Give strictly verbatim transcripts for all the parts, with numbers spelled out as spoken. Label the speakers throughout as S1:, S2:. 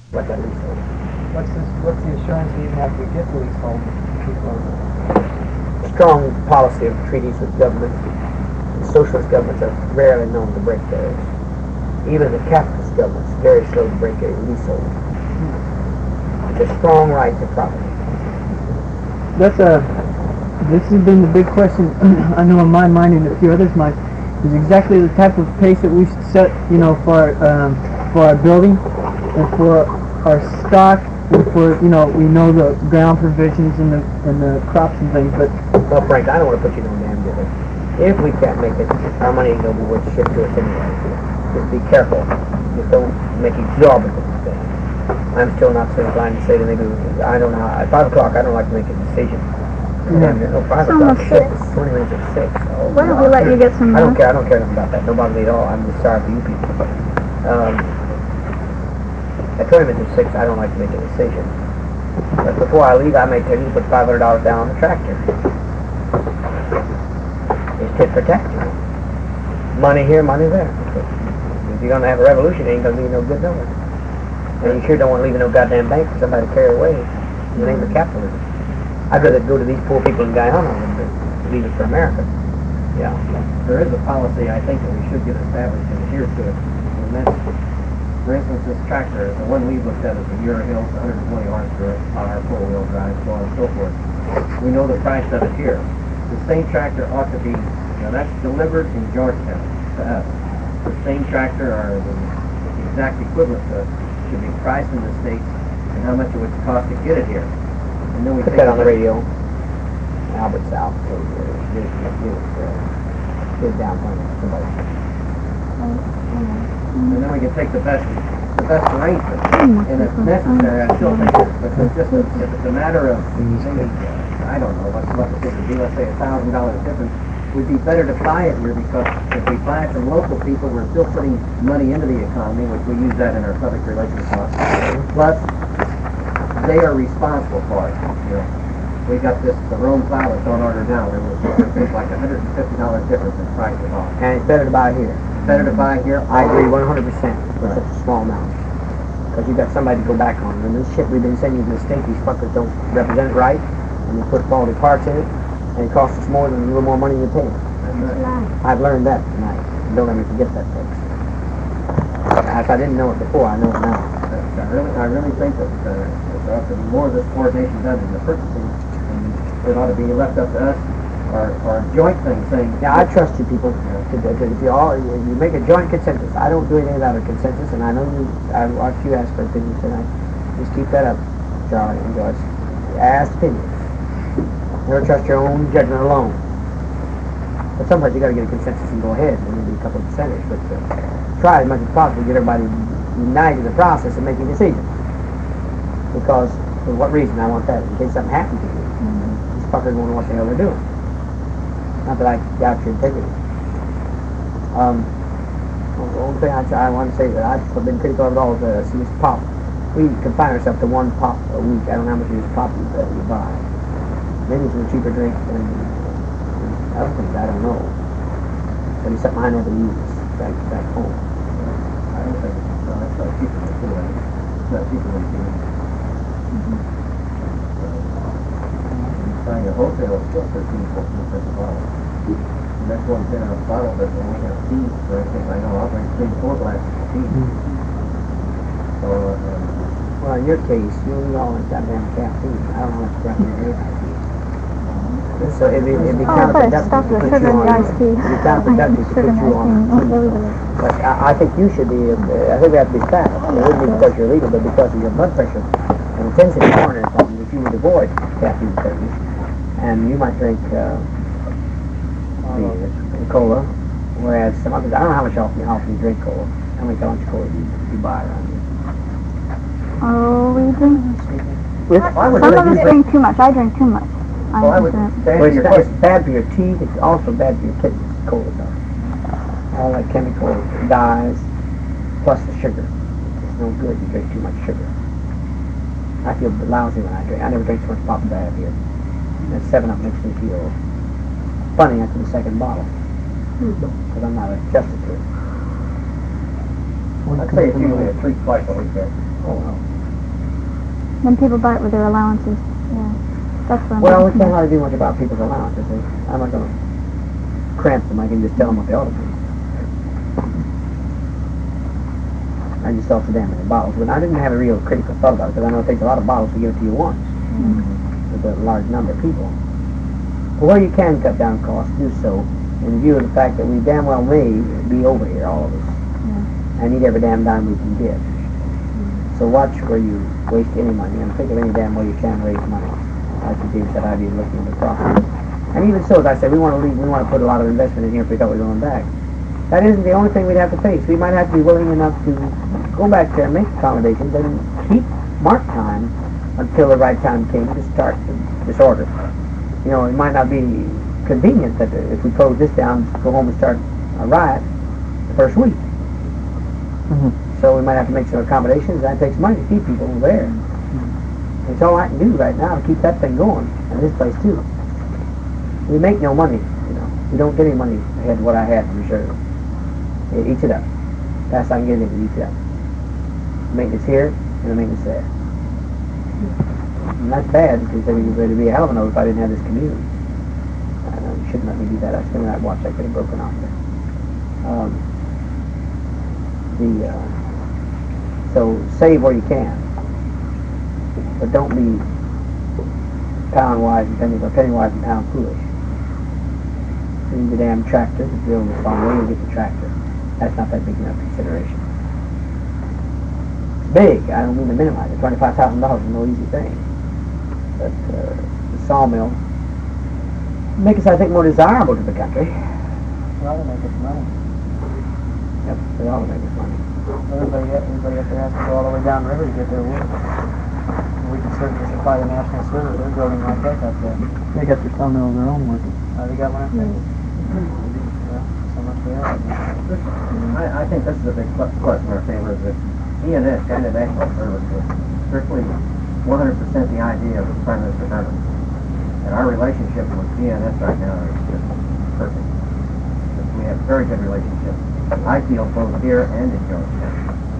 S1: what that leasehold is.
S2: What's the, what's the assurance that even after we get the leasehold, people are...
S1: Strong policy of treaties with governments. Socialist governments are rarely known to break theirs. Even the capitalist governments are very slow to break a leasehold. It's a strong right to property.
S2: That's a... This has been the big question, I know in my mind and a few others' minds, is exactly the type of pace that we should set, you know, for our, um, for our building and for our stock, and for, you know, we know the ground provisions and the and the crops and things, but...
S1: Well, Frank, I don't want to put you no damn good. If we can't make it, our money ain't going to be worth shit to us anyway. Just be careful. Just don't make exorbitant things. I'm still not so inclined to say to maybe, I don't know, at five o'clock I don't like to make a decision.
S2: Yeah.
S1: No, five
S3: It's
S1: o'clock,
S3: almost
S1: six,
S3: six.
S1: twenty minutes at six. Oh,
S3: Why don't we
S1: God.
S3: let you get some
S1: I don't
S3: more?
S1: care, I don't care nothing about that. Don't bother me at all. I'm just sorry for you people. Um, at twenty minutes at six, I don't like to make a decision. But before I leave, I may tell you to put five hundred dollars down on the tractor. It's tit for tat, you know. Money here, money there. If you're going to have a revolution, it ain't going to be no good nowhere. And you sure don't want to leave no goddamn bank for somebody to carry away in the name of capitalism. I'd rather go to these poor people in Guyana than to leave it for America. Yeah.
S4: There is a policy, I think, that we should get established and adhere to it. And that's, for instance, this tractor, the one we've looked at is a Euro Hill, one hundred twenty horsepower, power, four-wheel drive, so on and so forth. We know the price of it here. The same tractor ought to be, now that's delivered in Georgetown to us. The same tractor, or the exact equivalent to it, should be priced in the States and how much it would cost to get it here. And then we
S1: Put
S4: take
S1: that on the
S4: it-
S1: radio. Albert South. Get it, get it, get it, uh, get it down from somebody.
S4: And then we can take the best, the best arrangement. And if necessary, I still think it's, but it's just, a, if it's a matter of, maybe, uh, I don't know, what's, what the difference would be, let's say a thousand dollars difference, would be better to buy it here, because if we buy it from local people, we're still putting money into the economy, which we use that in our public relations costs. Plus, they are responsible for it, you know. We got this, the Rome plow that's on order now, there was, it was like a hundred and fifty dollar difference in price of all.
S1: And it's better to buy here.
S4: Better to buy here.
S1: I agree one hundred percent for such a small amount. Because you got somebody to go back on. And this shit we've been sending to the state, these fuckers don't represent it right. And they put quality parts in it. And it costs us more than a little more money you're paying. I've learned that tonight. Don't let me forget that, folks. If I didn't know it before, I know it now.
S4: I really, I really think that uh, there ought to be more of this coordination done in the purchasing, and it ought to be left up to us, or, or a joint thing, saying...
S1: Yeah, I trust you people. To, to, to, if you all, you, you make a joint consensus. I don't do anything without a consensus, and I know you, I watched you ask for opinions tonight. Just keep that up, Charlie and Joyce. Ask opinions. Never trust your own judgment alone. But sometimes you got to get a consensus and go ahead, and maybe a couple of percentage, but uh, try as much as possible to get everybody united in the process of making a decision. Because, for what reason I want that? In case something happens to you. Mm-hmm. These fuckers won't know what the hell they're doing. Not that I doubt your integrity. Um, the only thing I, I want to say that I've been critical of it all is uh, see this pop. We confine ourselves to one pop a week. I don't know how much of this pop you, uh, you buy. Maybe it's a cheaper drink than other things, I don't know. But it's something I never use back, back home.
S4: I don't think it's, no, it's not cheaper than food. It's not cheaper than food. Buying a wholesale is still thirteen, fourteen cents a bottle. And that's one ten ounce bottle, but when we have tea, for instance, I know I'll drink three, four glasses of tea. So, um,
S1: Well, in your case, you only all that goddamn caffeine. I don't know how much caffeine it is. So it'd be, it'd be
S3: Oh,
S1: kind
S3: I
S1: of
S3: thought it
S1: productive
S3: stopped
S1: to
S3: the
S1: put
S3: sugar
S1: you
S3: in
S1: on.
S3: the iced tea.
S1: It'd be kind of productive to put you on. But I, I think you should be, uh, I think we have to be fast. It wouldn't be because you're legal, but because of your blood pressure and intensity of coronary problems, if you would avoid caffeine certainly. And you might drink uh, the cola, whereas some others, I don't know how much often, often you drink cola. How many gallons of cola do you, you buy around here?
S3: Oh, we drink.
S1: With,
S3: Some of us drink too much. I drink too much. I'm
S4: well, I would
S3: concerned.
S4: say
S1: Well, it's,
S4: your
S1: ba- it's
S4: question.
S1: bad for your teeth. It's also bad for your kidneys. Cola does. All that chemical dyes, plus the sugar. It's no good. You drink too much sugar. I feel lousy when I drink. I never drink so much pop as I have here. And Seven Up makes me feel funny after the second bottle because I'm not adjusted to it.
S4: I'd say it's usually a treat twice a week there.
S1: Oh well.
S3: Then people buy it with their allowances. Yeah, that's what I'm
S1: Well, we
S3: thinking.
S1: can't hardly do much about people's allowances. eh? I'm not going to cramp them. I can just tell them what they ought to do. I just sell to them in bottles. But I didn't have a real critical thought about it because I know it takes a lot of bottles to give it to you once with a large number of people. But where you can cut down costs, do so in view of the fact that we damn well may be over here, all of us. I need every damn dime we can get. So watch where you waste any money and think of any damn way you can raise money. Like the James said, I'd be looking at the profit. And even so, as I said, we want to leave, we want to put a lot of investment in here if we thought we were going back. That isn't the only thing we'd have to face. We might have to be willing enough to go back there and make accommodations and keep mark time until the right time came to start the disorder. You know, it might not be convenient that if we close this down, go home and start a riot the first week.
S2: Mhm.
S1: So we might have to make some accommodations. That takes money to keep people there. It's all I can do right now to keep that thing going, and this place too. We make no money, you know. We don't get any money ahead of what I had in reserve. It eats it up. Best I can get it, it eats it up. Maintenance here and the maintenance there. And that's bad because it would be a hell of a note if I didn't have this community. Uh, you shouldn't let me do that. I spent that watch I could have broken off there. Um, the uh, so save where you can, but don't be pound wise and penny or penny wise and pound foolish. You need the damn tractor to build the farm. Where you get the tractor? That's not that big enough consideration. It's big. I don't mean to minimize it. Twenty-five thousand dollars is no easy thing. But uh, the sawmill make us, I think, more desirable to the country.
S2: Well, they make us money.
S1: Yep, they ought to make us money.
S2: Everybody, everybody up there has to go all the way down the river to get their wood. We can certainly supply the National Silver. They're building like that up there. They got their sawmill of their own working. Oh, they got one up there? Well, so much they are.
S4: I, I think this is a big plus plus in our favor, is that G N S, Canada National Service, was strictly one hundred percent the idea of Prime Minister Herman. And our relationship with G N S right now is just perfect. We have a very good relationship. I feel both here and in Georgetown.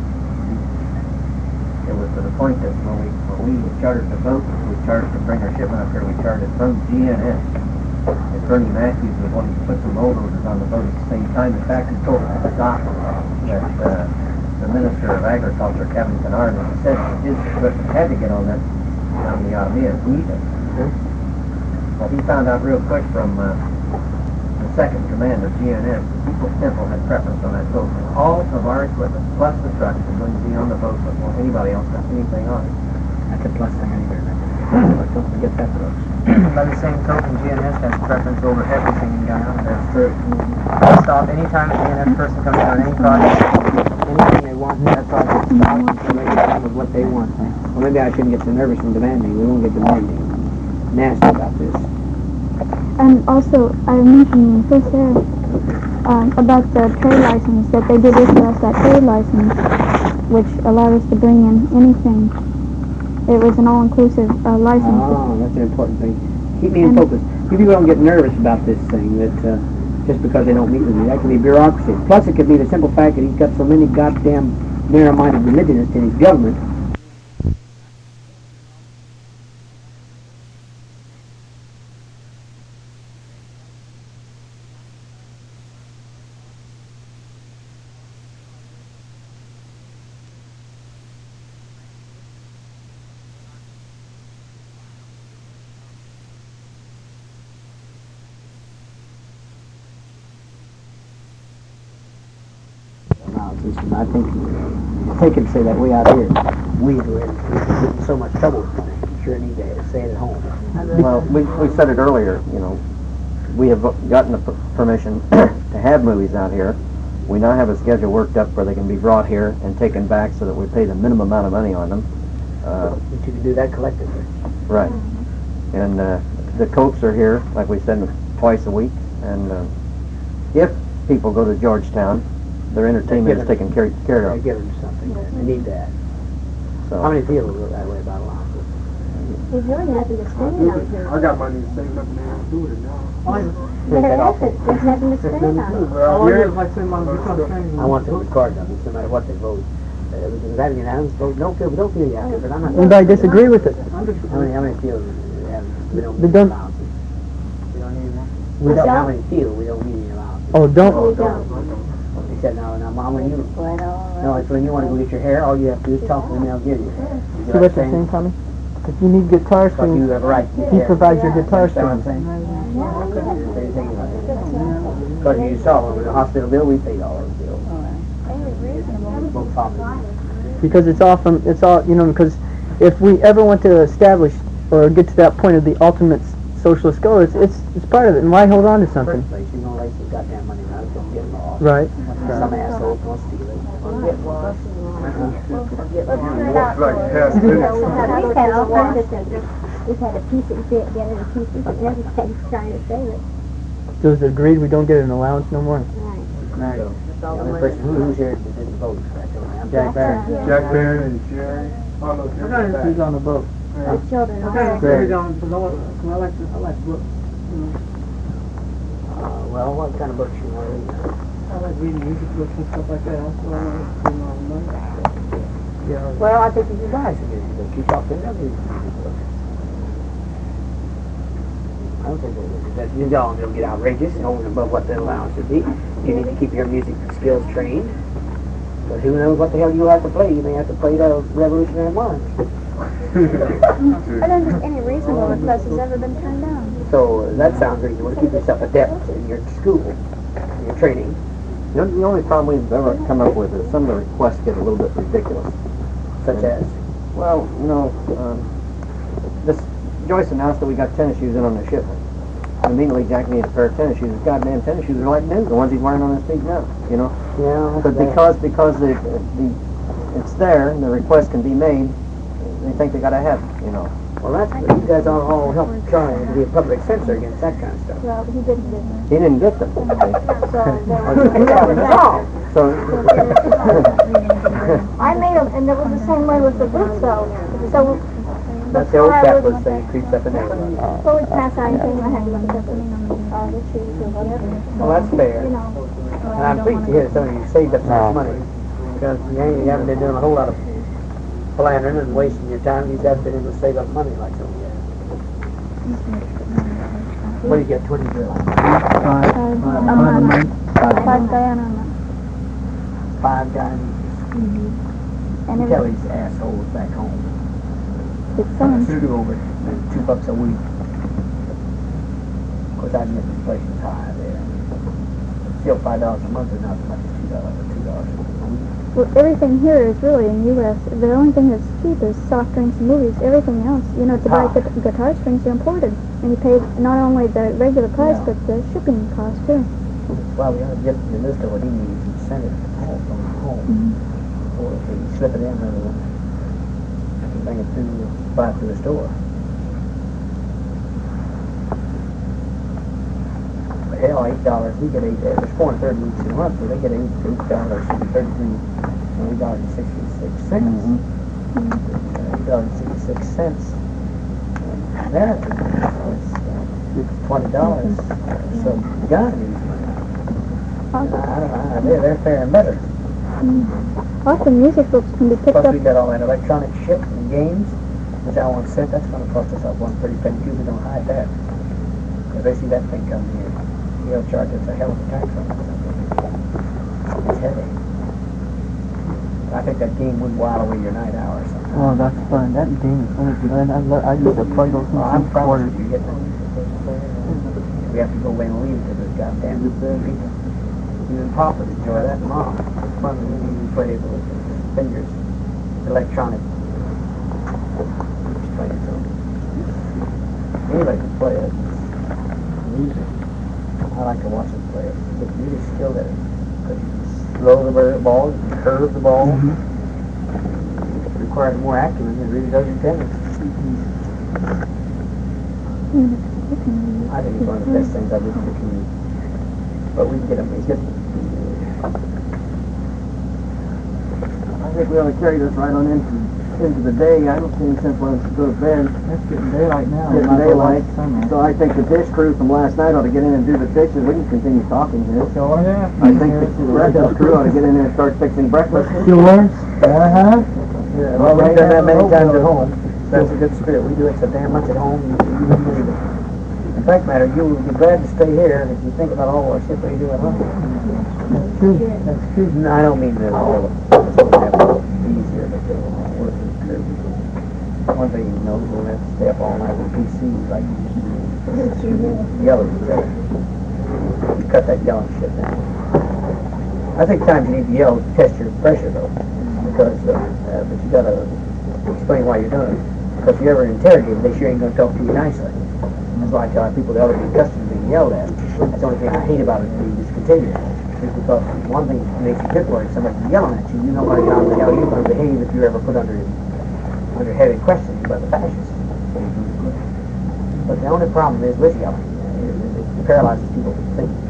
S4: It was to the point that when we when we chartered the boat, we chartered to bring our shipment up here, we chartered from G N S. And Bernie Matthews was wanting to put some bulldozers on the boat at the same time. In fact, he told us to stop that uh, the Minister of Agriculture, Kevin Kennard, said his equipment had to get on that on the Alameda to meet it. Well, he found out real quick from uh, the second command of G N S that People's Temple had preference on that boat. And all of our equipment, plus the trucks, is going to be on the boat before anybody else has anything on it.
S1: That's a plus thing I need to remember. Don't forget that, folks.
S2: By the same token, G N S has preference over everything in Guyana.
S1: That's true.
S2: They'll stop anytime a G N S person comes on any project.
S1: Anything they want, that project stops until they get done with what they want. Well, maybe I shouldn't get so nervous and demanding. We won't get demanding. Nasty about this.
S3: And also, I mentioned this there um, about the trade license, that they did issue us that trade license, which allowed us to bring in anything. It was an all-inclusive uh, license.
S1: Oh, that's an important thing. Keep me in focus. You people don't get nervous about this thing, that uh, just because they don't meet with you. That can be bureaucracy. Plus, it could be the simple fact that he's got so many goddamn narrow-minded religionists in his government. And I think they can say that way out here. We do it. We're getting so much trouble with it. Sure need to say it at home.
S4: Well, we, we said it earlier, you know, we have gotten the per- permission to have movies out here. We now have a schedule worked up where they can be brought here and taken back so that we pay the minimum amount of money on them. Uh,
S1: But you can do that collectively.
S4: right. And uh, the Copes are here, like we said, twice a week. And uh, if people go to Georgetown, their entertainment is taken care, care
S1: I
S4: of.
S1: give them something. They need that.
S4: So.
S1: How many people go that way about allowances?
S5: There's really nothing to spend out here.
S6: I got money saved up and I don't do it now.
S5: There isn't. There's nothing to spend on it.
S6: Well,
S2: All it
S6: here,
S2: is, like, say, Mom, we can't spend
S1: I want them recorded of it, no matter what they vote. Uh, we can have a unanimous vote. Don't feel, don't feel you have to, but I'm not.
S2: Anybody disagree with it?
S1: How many, how many feel we have, we don't
S2: They
S1: need
S2: don't-
S1: allowances? We don't need one?
S2: We don't.
S1: How many feel we don't need any allowances?
S2: Oh, don't.
S1: He said, no, no, Mom, when you, no, it's when you want to go get your hair, all you have to do is talk to them, they'll give you.
S2: See what you're saying, Tommy? If you need guitar
S1: But you
S2: strings,
S1: have a right to get
S2: he
S1: hair.
S2: provides your guitar
S1: Understand what I'm
S2: strings.
S1: saying? Because you saw, when the hospital bill, we paid all those bills. Both families.
S2: Because it's all from, it's all, you know, because if we ever want to establish or get to that point of the ultimate s- socialist goal, it's, it's, it's part of it. And why hold on to something?
S1: First place, you know, like some goddamn money around, it don't get lost.
S2: Right.
S1: Some asshole gonna steal it.
S6: Like half
S5: We've
S6: minutes.
S5: had all kinds of things. We've had a piece that fit together, a piece that fit everything, trying to save it.
S2: So is it agreed we don't get an allowance no more?
S5: Right.
S1: Right. The only person who, who's here that didn't vote, that's the only, I'm Jack
S5: Barrett.
S1: Barrett.
S6: Jack Barron and Jerry. Oh, no, Jerry.
S2: Who's on the boat?
S5: The children are.
S2: Greg.
S6: I like, I like, I like books.
S1: Uh, well, what kind of books you want to read?
S6: I like reading music books and stuff like that. Also, I like, you know, money.
S1: Well, I think you should buy some music books. You talk to them, they'll give you some music books. I don't think they'll, that, you don't, they'll get outrageous and over and above what the allowance would be. You need to keep your music skills trained. But who knows what the hell you'll have to play. You may have to play the Revolutionary March.
S3: I don't think any reasonable request has ever been turned down.
S1: So uh, that sounds reasonable to keep yourself adept in your school, in your training.
S7: The only, the only problem we've ever come up with is some of the requests get a little bit ridiculous.
S1: Such as,
S7: Well, you know, um, this Joyce announced that we got tennis shoes in on the shipment. Immediately, Jack needed a pair of tennis shoes. His goddamn tennis shoes are like new, the ones he's wearing on his feet now. You know,
S1: yeah,
S7: but because because the, the it's there, and the request can be made, they think they gotta have it. You know.
S1: well, that's good. You guys all, all help try and be a public censor against that kind of stuff.
S3: Well, he didn't do
S7: He didn't get them.
S3: that. So there was
S7: So.
S3: I made them, and it was the same way with the boots, though. So
S1: That's the old
S3: before I was-
S1: capitalist thing that creeps up in there.
S3: before we passed out anything, I had to look at the, uh, the shoes or whatever.
S1: Well, that's fair.
S3: You know.
S1: And I'm pleased to hear that some of you saved up some money. Because you, ain't, you haven't been doing a whole lot of philandering and wasting your time. You haven't been able to save up money like some of you. What do you get, twenty bills?
S2: Five.
S3: A month. Five Diana a month.
S1: Five dimes.
S3: And
S1: You
S3: it
S1: tell
S3: was,
S1: these assholes back home.
S3: it's some.
S1: Shoot over it, two bucks a week. Of course, I admit inflation's high there. Still five dollars a month is not as much as two dollars or two dollars a week.
S3: Well, everything here is really in U S The only thing that's cheap is soft drinks and movies. Everything else, you know, to buy
S1: Ah.
S3: gu- guitar strings are imported. And you pay not only the regular price,
S1: Yeah.
S3: but the shipping cost, too.
S1: Well, we ought to get the list of what he needs and send it home from home. Or if he slip it in rather than bring it through, buy it through the store. But hell, eight dollars, we get eight, uh, there's four and thirty weeks in a month, so they get eight, eight dollars and thirty-three, eight dollars and sixty-six cents. Eight dollars and sixty-six cents. American, it's uh, twenty dollars. So you gotta use money. I don't know, they're, they're faring better.
S3: Also, music books can be picked
S1: Plus
S3: up.
S1: we got all that electronic shit and games, which I want sent, that's gonna cost us up one pretty penny too, we don't hide that. Cause they see that thing coming here, he'll charge us a hell of a tax on it. It's heavy. I think that game would while away your night hours sometimes.
S2: Oh, that's fun. That game is fun. And I, lo- I used to play those
S1: Well, I'm
S2: in
S1: proud
S2: quarters.
S1: of you get them. We have to go away and leave it to those goddamn people. You and Papa enjoy that, and Mom. It's fun when you play it with fingers. Electronic. Just play it so. Anybody can play it. Music. I like to watch them play it. Get really skilled at it. Because you can throw the bir- ball, you can curve the ball. It requires more acumen than it really does in tennis. I think it's one of the best things I did for the community. But we can get them, we get
S7: I think we ought to carry this right on into into the day, I don't see any sense why to go to bed.
S2: It's getting daylight now.
S7: Getting
S2: Might as well watch
S7: daylight.
S2: the sunrise.
S7: So I think the dish crew from last night ought to get in and do the dishes. We can continue talking here.
S2: Sure, yeah.
S7: I think the breakfast crew ought to get in there and start fixing breakfast.
S2: Sure. Uh-huh.
S1: Yeah, well, we've done that many times at home. That's a good spirit. We do it so damn much at home, you you wouldn't believe it. In fact, matter, you would be glad to stay here if you think about all our shit we do at home.
S2: That's true. That's true.
S1: No, I don't mean that all of us don't have it easier, but they're all working through. One thing you know, we don't have to stay up all night with P Cs like you used to do. Yell at each other. You cut that yelling shit down. I think times you need to yell to test your pressure, though. Because, uh, uh, but you gotta explain why you're doing it. Because if you ever interrogate, they sure ain't gonna talk to you nicely. That's why I tell people they ought to be accustomed to being yelled at. That's the only thing I hate about it being discontinued. Is because one thing that makes you good for it, somebody's yelling at you, you know how the hell you're gonna behave if you're ever put under under heavy questioning by the fascists. But the only problem is with yelling. It paralyzes people from thinking.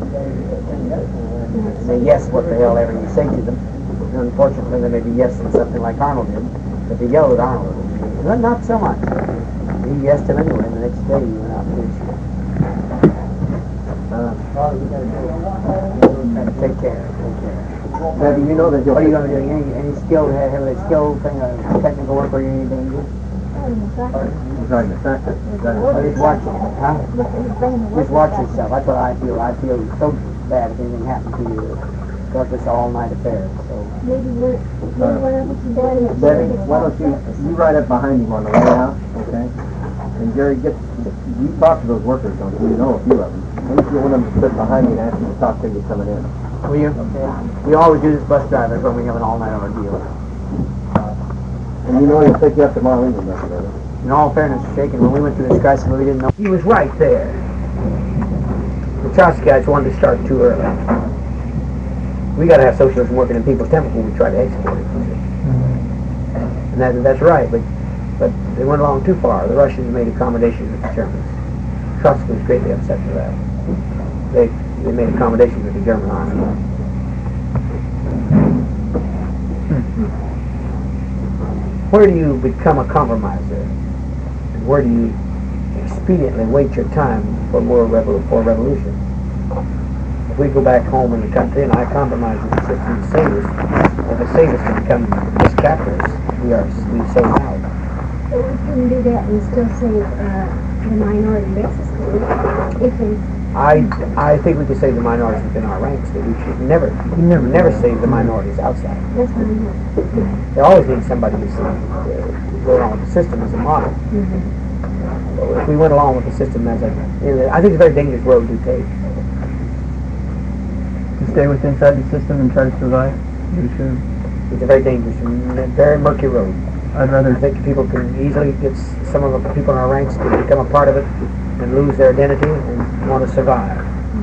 S1: They yes what the hell ever you say to them. And unfortunately, they may be yesing something like Arnold did, but they yelled at Arnold. Not, not so much. He yesed him anyway, and the next day he went out and did shit. Uh, all we gotta do, take care, take care.
S7: Debbie, you know that you'll...
S1: What are you gonna be doing? Any, any skill, have a skill thing, a technical work, or anything?
S7: Sorry, the fact that...
S1: Just watch it, huh? Just watch yourself. That's what I feel. I feel so bad if anything happened to you. Because it's all night affair. So.
S5: Maybe we're, maybe one of us is dead.
S7: Debbie, why don't you, you ride up behind him on the way out, okay? And Jerry, get, you talk to those workers, don't you? You know a few of them. Maybe you want them to sit behind you and ask you to talk to you coming in.
S1: Will you? Okay. We always do this bus drivers when we have an all-night ordeal.
S7: And you know he'll pick you up tomorrow evening, Mister Davis.
S1: In all fairness, shaken, when we went through this crisis, we didn't know. He was right there. The Trotskyites wanted to start too early. We got to have socialism working in people's temple when we try to export it. And that, that's right, but but they went along too far. The Russians made accommodations with the Germans. Trotsky was greatly upset for that. They they made accommodations with the German army. Where do you become a compromiser? And where do you expediently wait your time for more revol- for revolution? If we go back home in the country and I compromise with the system to save us, if it saves us to become just capitalists, we are we sold out.
S5: But we couldn't do that and still save uh, the minority basis group. If we,
S1: I, I think we could save the minorities within our ranks, but we should never, never, never save the minorities outside.
S5: that's what I know.
S1: They always need somebody to uh, go along with the system as a model.
S5: Mm-hmm.
S1: But if we went along with the system as a, you know, I think it's a very dangerous road to take.
S2: To stay within inside the system and try to survive. You should.
S1: It's a very dangerous and very murky road.
S2: I'd rather
S1: I think people can easily get s- some of the people in our ranks to become a part of it and lose their identity and want to survive.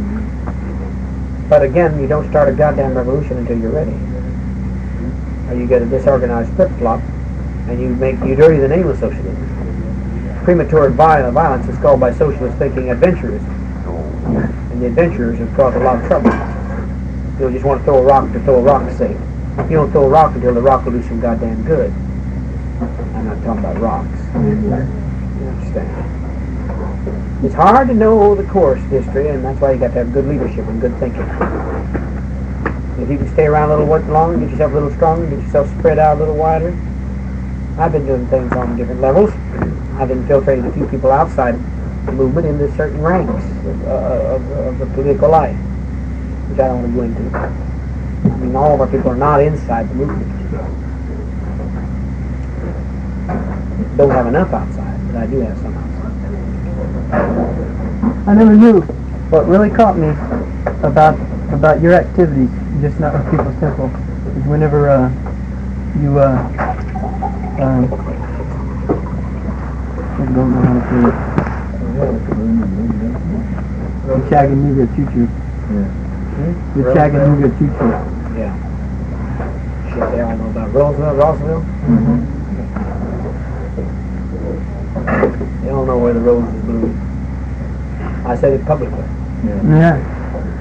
S1: But again, you don't start a goddamn revolution until you're ready. Or you get a disorganized flip-flop and you make you dirty the name of socialism. Premature violence, violence is called by socialists thinking adventurism. And the adventurers have caused a lot of trouble. You'll just want to throw a rock to throw a rock's sake. You don't throw a rock until the rock will do some goddamn good. I'm not talking about rocks. You understand? It's hard to know the course of history, and that's why you got to have good leadership and good thinking. If you can stay around a little bit longer, get yourself a little stronger, get yourself spread out a little wider. I've been doing things on different levels. I've infiltrated a few people outside the movement into certain ranks of, uh, of, of the political life, which I don't want to go into. I mean, all of our people are not inside the movement. Don't have enough outside, but I do have some outside.
S2: I never knew. What really caught me about about your activities, just not with People's Temple, is whenever uh, you uh, um, I don't know how to say it. The Chattanooga Choo-Choo.
S1: Hmm?
S2: The Chattanooga Choo-Choo.
S1: Yeah. Shit, they all know about Roosevelt, Roosevelt.
S2: Mm-hmm.
S1: They don't know where the roses bloom. I said it publicly.
S2: Yeah.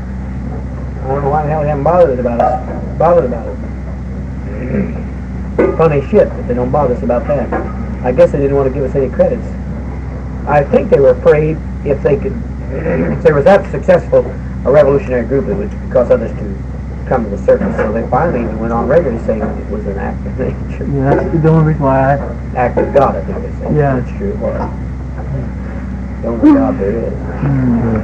S1: I don't know why the hell they haven't bothered about it. Bothered about it. funny shit, but they don't bother us about that. I guess they didn't want to give us any credits. I think they were afraid if they could, if there was that successful a revolutionary group, it would cause others to come to the surface. So they finally even went on regularly saying it was an act of nature.
S2: Yeah, that's the only reason why I...
S1: Act of God, I think they say.
S2: Yeah.
S1: That's true. Or the only God there is.
S2: Mm-hmm.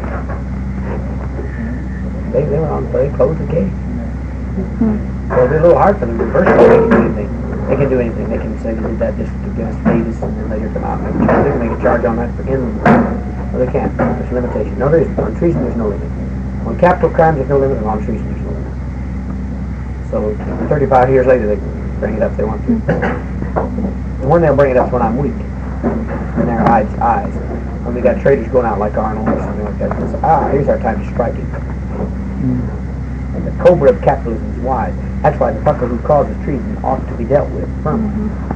S1: They, they were on, they closed the case. So it'd be a little hard for them to reverse it. They can do anything. They can do anything. They can say they did that just to give us fees and then later come out and make a charge. They can make a charge on that for inland. No, they can't. There's a limitation. No, there isn't. On treason, there's no limit. On capital crimes, there's no limit. And on treason, there's no limit. So thirty-five years later, they can bring it up if they want to. And when they'll bring it up is when I'm weak. In their eyes. eyes. When we got traders going out like Arnold or something like that. They say, ah, here's our time to strike it. And the cobra of capitalism is wise. That's why the fucker who causes treason ought to be dealt with firmly.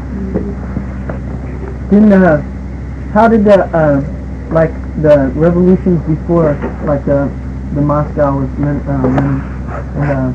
S2: Then, uh, how did the, uh, like, the revolutions before, like, the, the Moscow was, uh, and, uh,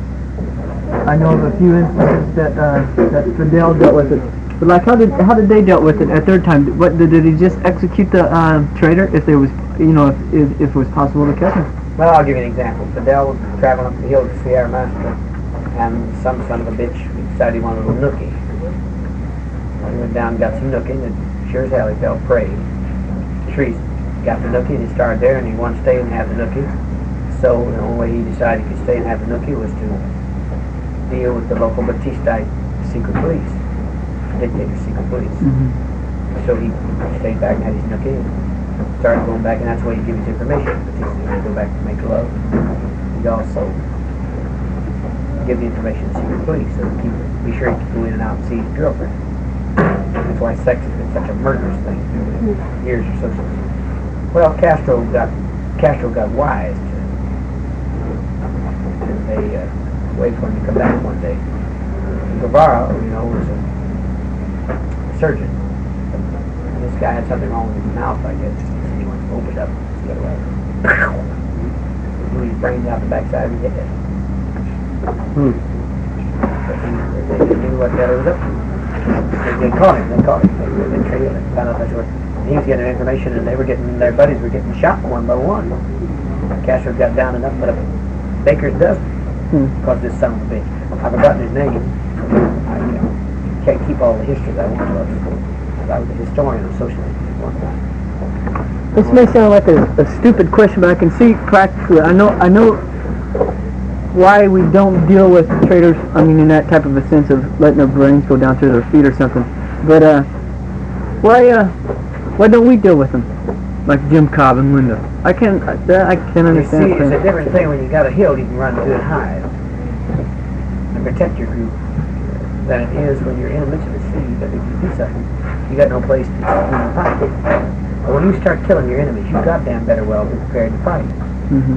S2: I know of a few instances that, uh, that Fidel dealt with it. But, like, how did, how did they dealt with it at their time? What, did, did he just execute the, uh, traitor if there was, you know, if, if, if it was possible to catch him?
S1: Well, I'll give you an example. Fidel was traveling up the hill to Sierra Maestra, and some son of a bitch decided he wanted a little nookie. Well, he went down and got some nookie, and sure as hell he fell prey to treason. Got the nookie, and he started there, and he wanted to stay and have the nookie. So the only way he decided he could stay and have the nookie was to deal with the local Batistite secret police, dictator secret police.
S2: Mm-hmm.
S1: So he stayed back and had his nookie, and started going back, and that's where you give his information. Batista would go back to make love. He'd also give the information to secret police, so he keep, be sure he could go in and out and see his girlfriend. That's why sex has been such a murderous thing for years or so. Well, Castro got Castro got wise to it, and they uh, waited for him to come back one day. Guevara, you know, was a surgeon. This guy had something wrong with his mouth, I guess. He went to open it up and get away. Blew his brains out the backside of his head.
S2: Hmm.
S1: But he, they, they knew what that was up to. They, they caught him, they caught him. They, they trailed him, found out that's what. He was getting information, and they were getting, their buddies were getting shot one by one. Castro got down enough, but a baker's dozen.
S2: Hmm.
S1: Because this son of a bitch. I've forgotten his name. I, you know, can't keep all the history that I want to. I was a historian of socialism at one time.
S2: This may sound like a, a stupid question, but I can see practically. I know, I know why we don't deal with traders. I mean, in that type of a sense of letting their brains go down through their feet or something. But uh, why, uh, why don't we deal with them, like Jim Cobb and Linda? I can, I, I can understand.
S1: You see, it's a different thing when you got a hill you can run to and hide and protect your group than it is when you're in the midst of the sea. That if you do something, you got no place to fight. But when you start killing your enemies, you goddamn better well be prepared to fight.
S2: Mm-hmm.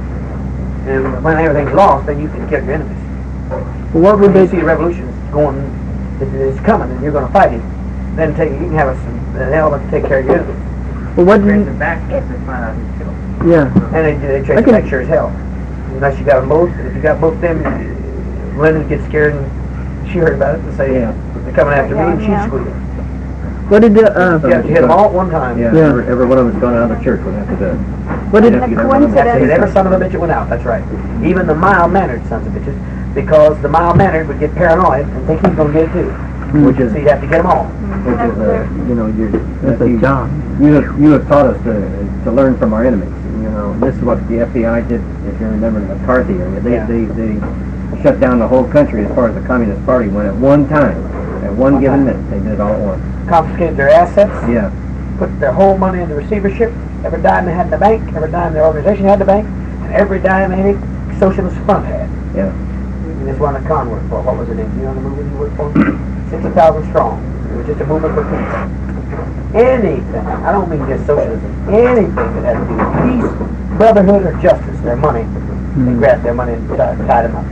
S1: And when everything's lost, then you can kill your enemies.
S2: Well, what would
S1: When
S2: they?
S1: you see the revolution going, it is coming, and you're going to fight it. Then take, you can have a, an element to take care of your enemies.
S2: Well, what do
S4: Brings
S2: you?
S4: him back to find out who's killed.
S2: Yeah.
S1: And they, they try
S2: I
S1: to
S2: can-
S1: make sure as hell. Unless you got them both. If you got both them, Linda gets scared and she heard about it and say,
S7: Yeah.
S1: they're coming after me, and she's
S3: Yeah.
S1: squealing.
S2: What did the? Uh,
S1: You have to hit them all at one time.
S7: Yeah,
S2: Yeah.
S7: Every, every one of us gone out of the church would have to do it.
S2: what did?
S7: You'd have to get every one of them.
S1: That's it. Every son of a bitch that went out, that's right. Even the mild-mannered sons of bitches, because the mild-mannered would get paranoid and think he's going to get it too.
S7: Which is,
S1: So you have to get them all.
S7: which is, uh, you know, you're,
S2: That's a
S7: you,
S2: job.
S7: you have, you have taught us to, to learn from our enemies. You know, this is what the F B I did, if you remember, in the McCarthy area. They,
S1: Yeah.
S7: they, they shut down the whole country as far as the Communist Party went at one time. At one
S1: One
S7: given
S1: time.
S7: minute, they did it all at once.
S1: Confiscated their assets,
S7: Yeah,
S1: put their whole money into receivership, every dime they had in the bank, every dime their organization had in the bank, and every dime any socialist front had.
S7: yeah.
S1: And this one that Con worked for, what was it in? You know the movie he worked for? sixty thousand strong. It was just a movement for peace. Anything, I don't mean just socialism, anything that had to do with peace, brotherhood, or justice, their money, they grabbed their money and tied, tied them up.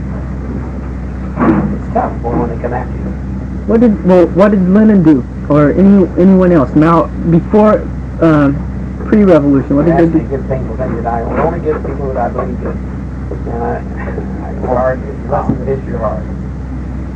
S1: It's tough, boy, when they come after you.
S2: What did? Well, what did Lenin do, or any anyone else? Now, before, um, pre-revolution, what did
S1: Ask
S2: they
S1: me
S2: do?
S1: good painful things that I will only give people that I believe good. And I, it's hard, it's lessons of history are hard.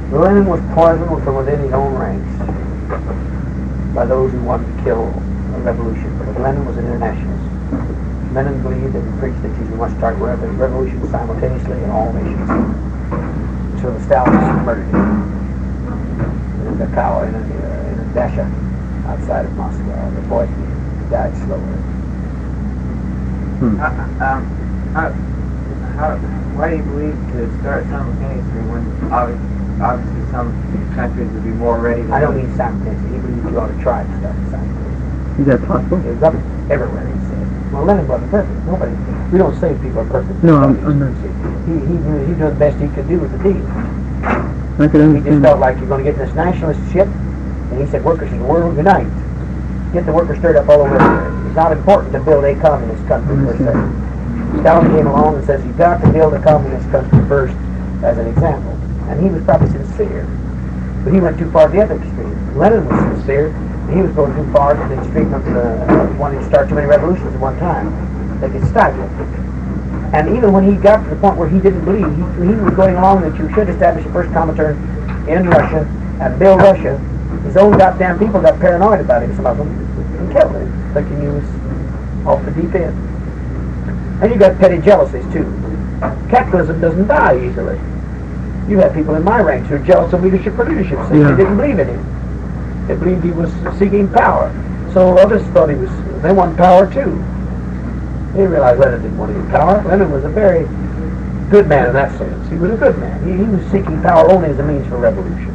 S1: Lenin was poisoned from within his own ranks by those who wanted to kill a revolution. But Lenin was an internationalist. Lenin believed and preached that you must start revolutions simultaneously in all nations. So the Stalinists murdered him in a cow in a, in a dasha outside of Moscow. They poisoned him. He died slowly.
S6: Hmm. Uh, um, how, how, why do you believe to start simultaneously when obviously, obviously some countries would be more ready to...
S1: I don't mean simultaneously. He believes you ought to try to start simultaneously.
S2: Is that possible?
S1: It was up everywhere, he said. Well, Lenin wasn't perfect. Nobody, we don't say people are perfect.
S2: No, I'm, I'm not.
S1: He, he, knew, he knew the best he could do with the deal.
S2: I could
S1: He just
S2: understand.
S1: felt like you're going to get this nationalist shit, and he said, workers of the world unite. Get the workers stirred up all over there. It's not important to build a communist country, per se. Stalin came along and says, you've got to build a communist country first, as an example. And he was probably sincere. But he went too far to the other extreme. Lenin was sincere, and he was going too far to the extreme of uh, wanting to start too many revolutions at one time. They could stifle it. And even when he got to the point where he didn't believe, he, he was going along that you should establish the first Comintern in Russia and build Russia. His own goddamn people got paranoid about him, some of them, and killed him, thinking he was off the deep end. And you got petty jealousies too. Capitalism doesn't die easily. You have people in my ranks who are jealous of leadership for leadership's sake.
S2: Yeah.
S1: They didn't believe in him. They believed he was seeking power. So others thought he was, they wanted power too. They realized Lenin didn't want any power. Lenin was a very good man in that sense. He was a good man. He, he was seeking power only as a means for revolution.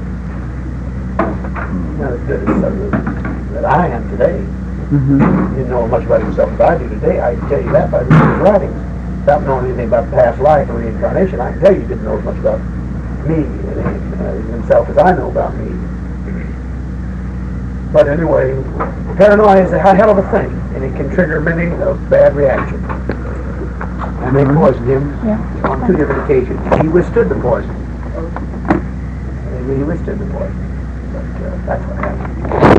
S1: Not as good as uh, that I am today.
S2: Mm-hmm.
S1: He didn't know much about himself as I do today. I can tell you that by reading his writings. Without knowing anything about past life or reincarnation, I can tell you he didn't know as much about me and uh, himself as I know about me. But anyway, paranoia is a hell of a thing, and it can trigger many a bad reaction. And they poisoned him
S3: Yeah.
S1: on two different occasions. He withstood the poison. He withstood the poison. But uh, that's what happened.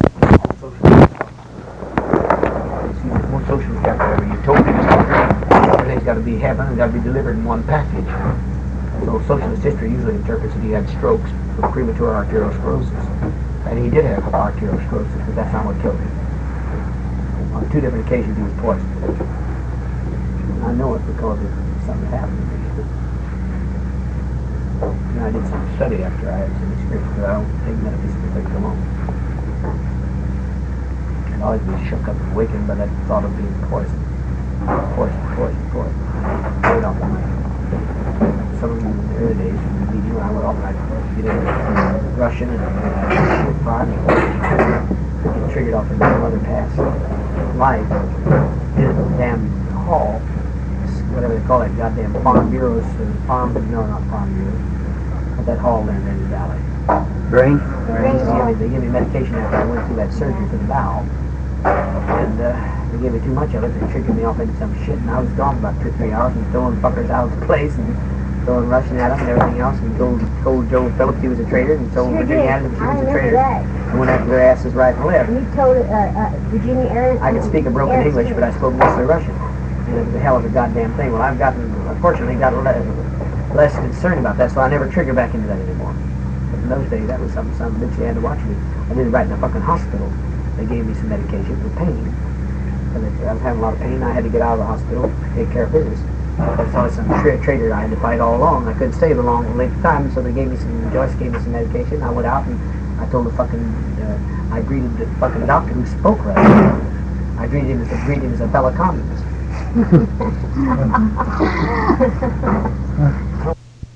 S1: See, there's more socialist capitalism. Utopians, everything's got to be heaven and got to be delivered in one package. So socialist history usually interprets that he had strokes from premature arteriosclerosis. And he did have arteriosclerosis, but that's not what killed him. On two different occasions he was poisoned. I know it because of something that happened to me. And I did some study after I had some experience, because I don't take metaphysical things alone. I'd always be shook up and awakened by that thought of being poisoned. Poison, poison, poison. Right off the mind. Some of you in the early days, when we meet you, I would often I'd get in Russian and I'd prime and get triggered off into some other past life. Did a damn hall, whatever they call that goddamn farm bureaus, uh, farm, no, not farm bureaus, but that hall down there in the valley.
S2: Brain?
S1: They gave me, they gave me medication after I went through that surgery for the bowel. And uh, they gave me too much of it. They triggered me off into some shit, and I was gone for about two or three hours and throwing fuckers out of the place and throwing Russian at them and everything else. And told, told Joe Phillips he was a traitor, and told
S5: Sure
S1: Virginia
S5: did.
S1: Adams she
S5: I
S1: was a
S5: remember
S1: traitor.
S5: that.
S1: And went after their asses right and left.
S5: You told uh, uh, Virginia Aaron.
S1: I could speak a broken
S5: Aaron
S1: English, but I spoke mostly Russian. And it was a hell of a goddamn thing. Well, I've gotten, unfortunately, got less, less concerned about that, so I never trigger back into that anymore. But in those days, that was something, some bitch they had to watch me. I did it right in a fucking hospital. They gave me some medication for pain. Because I was having a lot of pain. I had to get out of the hospital to take care of business. I saw some tra traitor I had to fight all along. I couldn't stay the long length of time, so they gave me some, Joyce gave me some medication. I went out and I told the fucking, uh, I greeted the fucking doctor who spoke Russian. I greeted him as a, greeted him as a fellow communist.